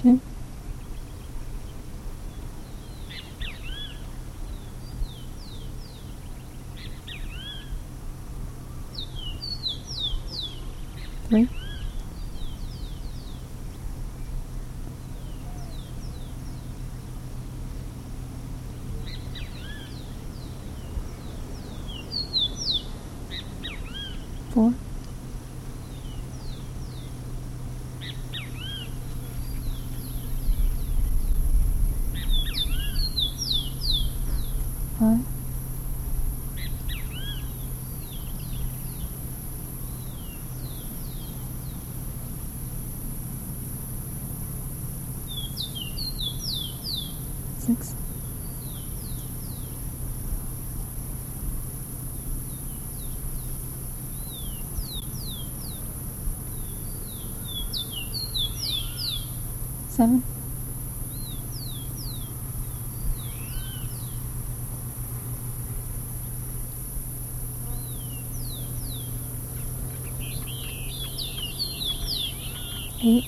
2, 3, 4, 5, 6, 7, 8,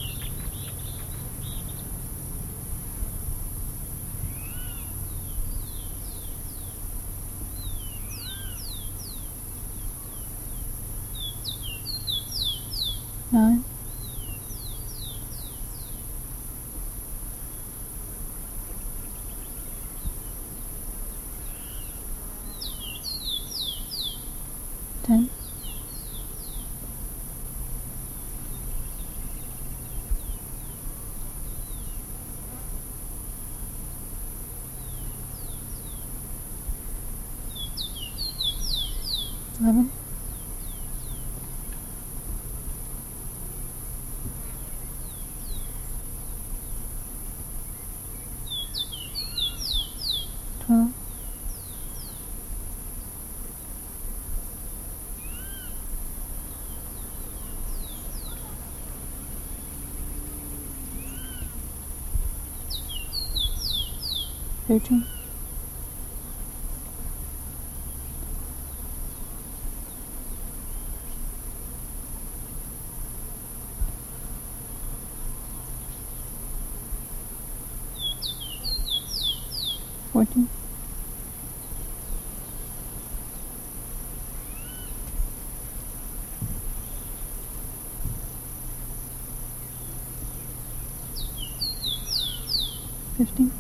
9, 10, 11, 12, 13, 14, 15,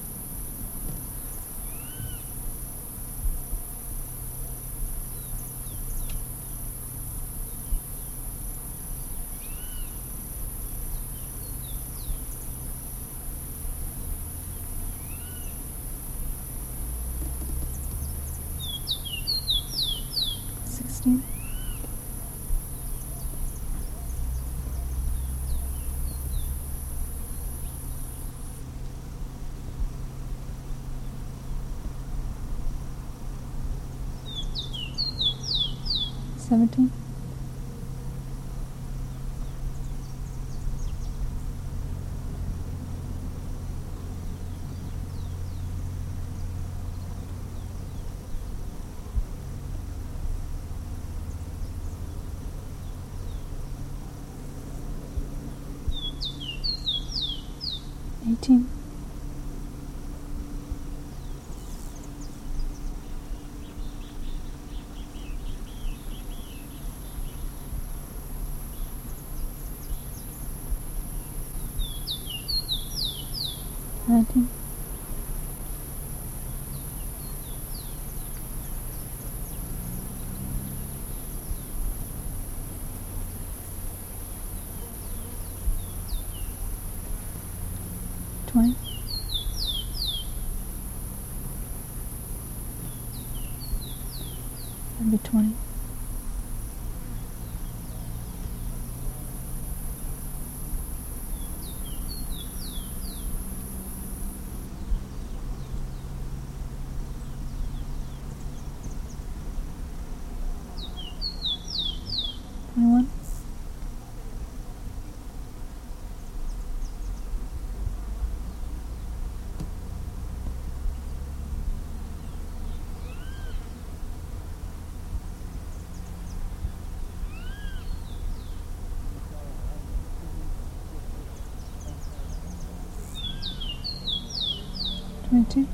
16, 17, 18, 19, 20, maybe 20, 21, 22, 22.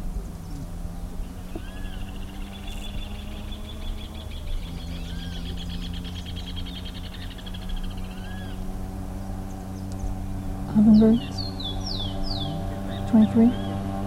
Hummingbirds. 23.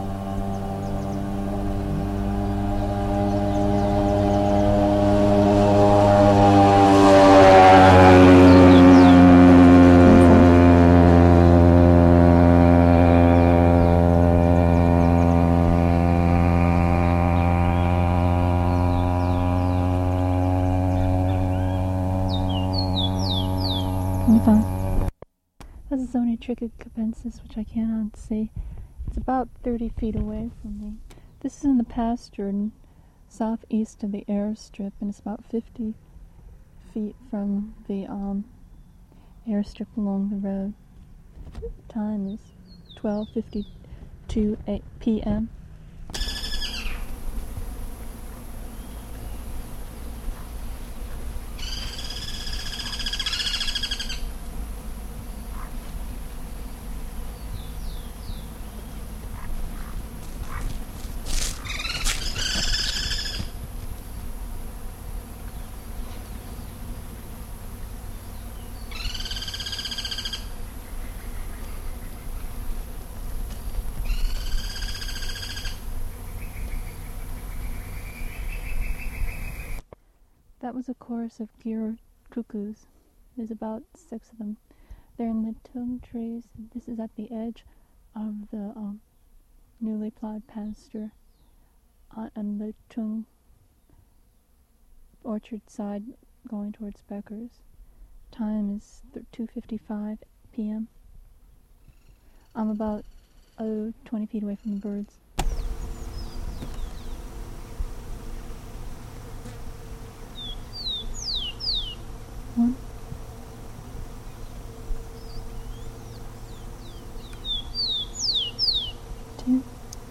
This is Zony trichicapensis, which I cannot see. It's about 30 feet away from me. This is in the pasture and southeast of the airstrip, and it's about 50 feet from the airstrip along the road. Time is 12:52 p.m. That was a chorus of Giro cuckoos. There's about 6 of them. They're in the tung trees. This is at the edge of the newly plowed pasture on the tung orchard side going towards Becker's. Time is 2:55 p.m. I'm about 20 feet away from the birds. One. Two.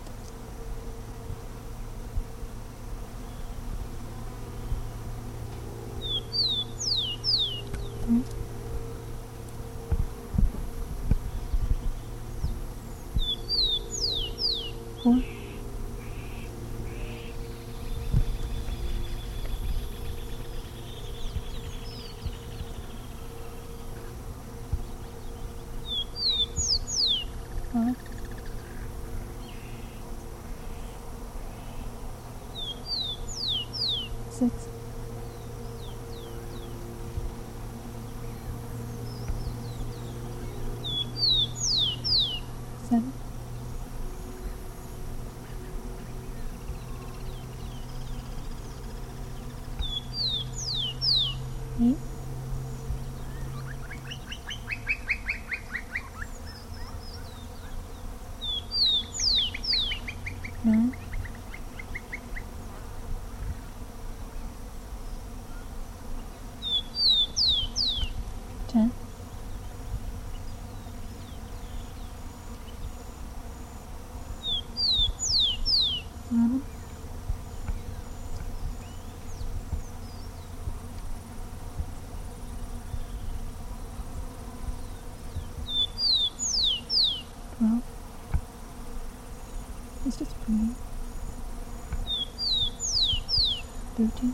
Three. Four. 5. 6. 7. 8. 9. 10. 11. 12. It's just pretty. 13.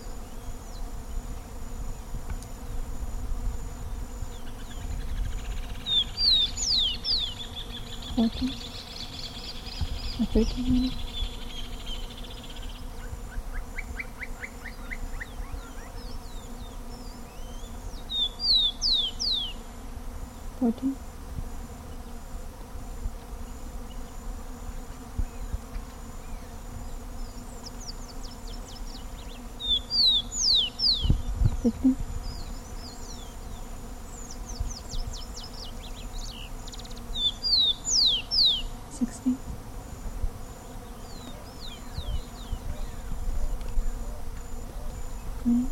14. 13 minutes. 14. 15. 16. 20.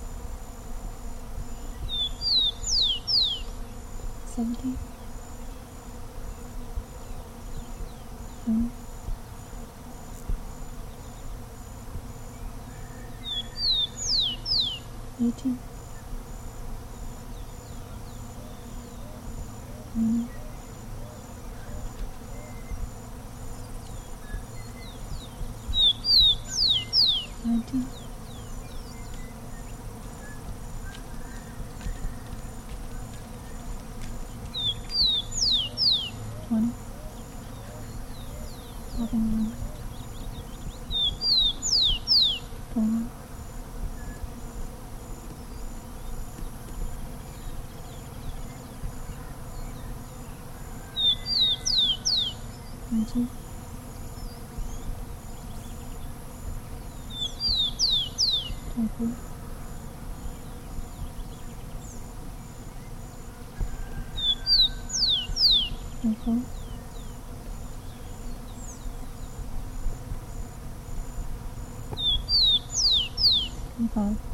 17. 18. 19. 20. Loving one. 21. 22. 23. 24. 25.